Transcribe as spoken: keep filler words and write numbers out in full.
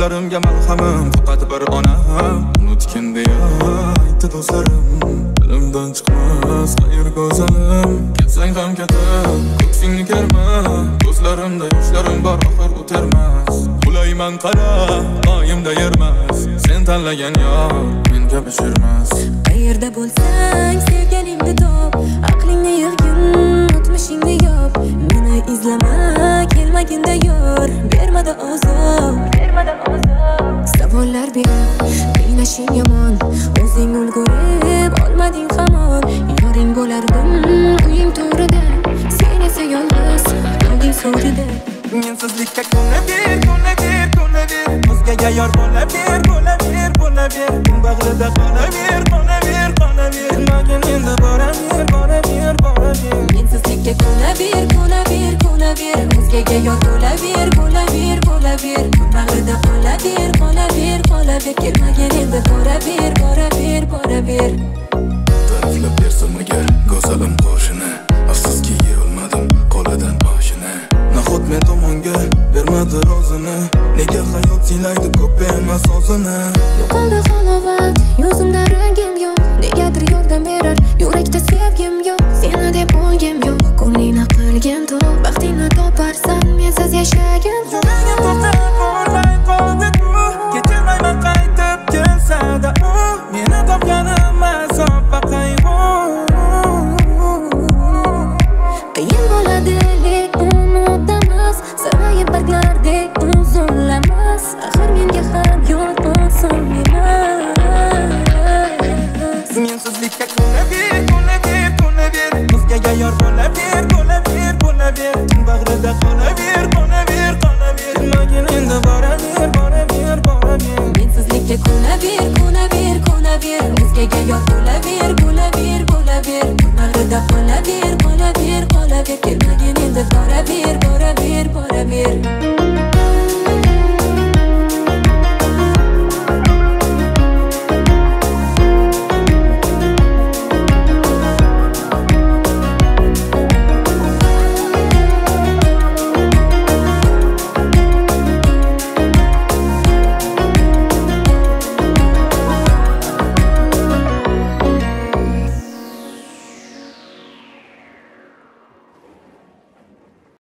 Ko'zlarimga malhamim faqat bir onam. Unutgin deya aytdi do'stlarim. Dilimdan chiqmas qayerga go'zalim. Ketsang ham ketib ko'ksingni kerma. Ko'zlarimda yoshlarim bor oxir o'termas. Ulayman qara oyimda yermas. Sen tanlagan yor menga bishirmas. Qayerda bo'lsang sevganingni top, aqlingni yig'gin, o'tmishingni yop. Meni izlama, kelmaginda yor, bermada ozob, bermada ozob. Savollar berib, qiynashing yomon, o'zing ulgurib olmading hamon. Yoring bo'lardim uying to'rida, sen esa yolg'iz qalding so'rida. Mensizlikka ko'naver, ko'naver, ko'naver. O'zgaga yor bo'laver, bo'laver, bo'laver. Bag'rida qolaver, qolaver, qolaver. Magin endi boraver, boraver, boraver. Mensizlikka ko'naver, ko'naver, ko'naver. O'zgaga yor bo'laver, bo'laver, bo'laver. Bag'rida qolaver, qolaver, qolaver. Kelmagin endi boraver, boraver, boraver. Ta'riflab bersam agar go'zalim qo'shini, afsuski yeyolmadim qo'lidan oshini. Nahot men tomonga bermadi rozini, nega hayot siylaydi ko'p emas o'zini. Yo'qoldi halovat, yuzimda rangim yo'q. Negadir yordam berar, yurakda sevgim yo'q. Seni deb o'lgim yo'q, ko'nglingni qilgin to'q. Baxtingni toparsan, mensiz yashagin. Yuragim to'xtab